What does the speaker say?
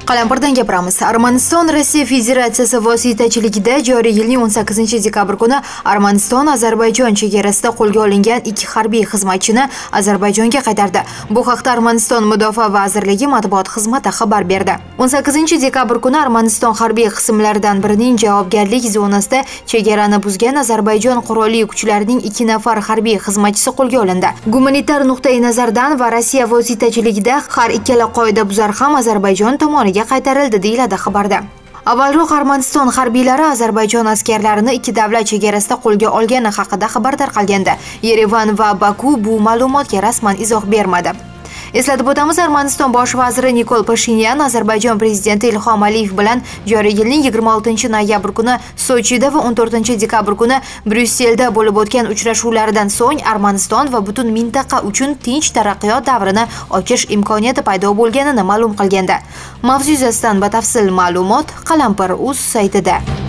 Qalampirdan gapiramiz. Armaniston Rossiya Federatsiyasi vositachiligida joriy yilning 18-dekabr kuni Armaniston-Ozarbayjon chegarasida qo'lga olingan 2 harbiy xizmatchini Ozarbayjonga qaytardi. Bu haqda Armaniston Mudofaa vazirligi matbuot xizmati xabar berdi. 18-dekabr kuni Armaniston harbiy qismlaridan birining javobgarlik zonasida chegarani buzgan Ozarbayjon qurolli kuchlarining 2 nafar harbiy xizmatchisi qo'lga olindi. Gumanitar nuqtai nazardan va Rossiya vositachiligida har ikkala qoidabuzar ham Ozarbayjon tomoniga qaytarildi deyiladi xabarda. Avvalroq Armaniston harbiylari Ozarbayjon askarlarini ikki davlat chegarasida qo'lga olgani haqida xabar tarqalganda, Yerevan va Baku bu ma'lumotga rasman izoh bermadi. Eslatib o'tamiz, Armaniston bosh vaziri Nikol Pashinyan Ozarbayjon prezidenti Ilhom Aliyev bilan joriy yilning 26-noyabr kuni Sochida va 14-dekabr kuni Bryusselda bo'lib o'tgan uchrashuvlaridan so'ng Armaniston va butun mintaqa uchun tinch taraqqiyot davrini ochish imkoniyati paydo bo'lganini ma'lum qilganda. Mavzu yuzasidan batafsil ma'lumot Qalampir.uz saytida.